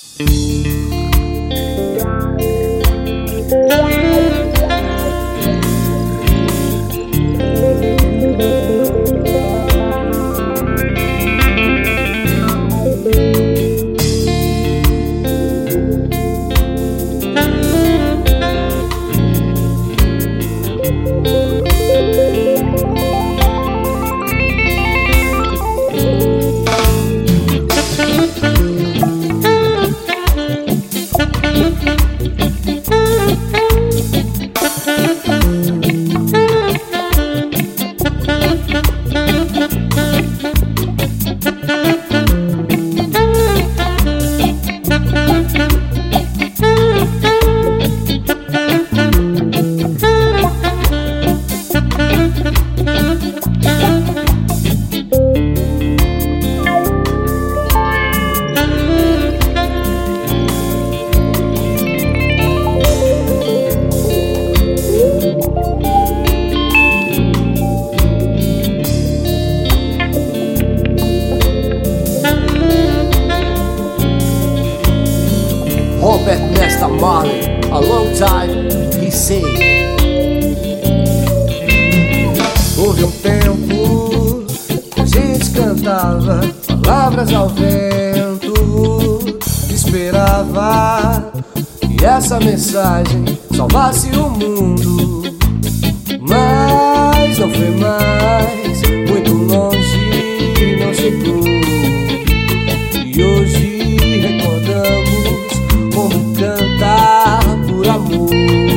Robert Nesta Marley, a long time he said. Houve um tempo que a gente cantava palavras ao vento, esperava que essa mensagem salvasse o mundo, mas não foi mais, muito longe não chegou. E hoje recordamos como cantar por amor.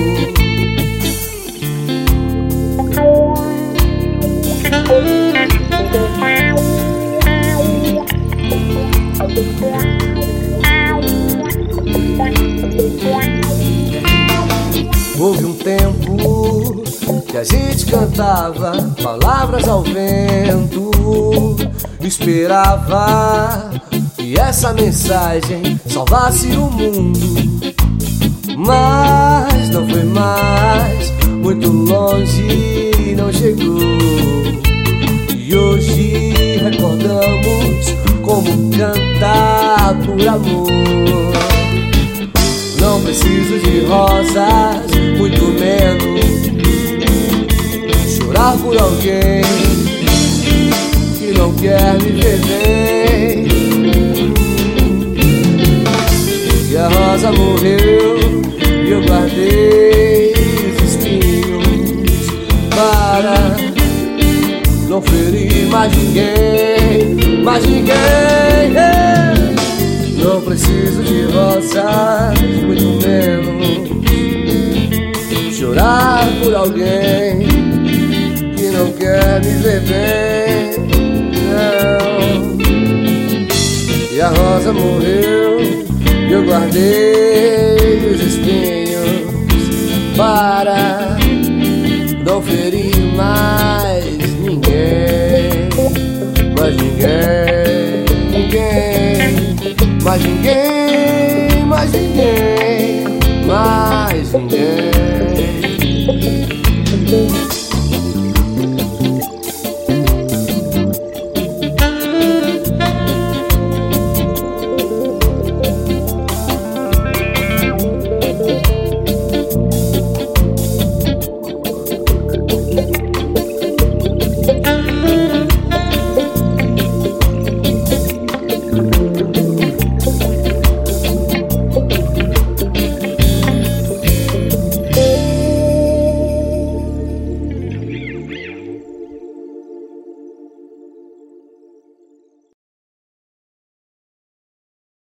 Houve um tempo que a gente cantava palavras ao vento, esperava que essa mensagem salvasse o mundo, mas não foi mais, muito longe não chegou. E hoje recordamos como cantar por amor. Não preciso de rosas, muito menos chorar por alguém que não quer me ver bem. E a rosa morreu e eu guardei os espinhos para não ferir mais ninguém, mais ninguém. Não preciso de rosas, muito menos chorar por alguém que não quer me ver bem, não. E a rosa morreu e eu guardei os espinhos para não ferir mais ninguém, mais ninguém, ninguém, mais ninguém.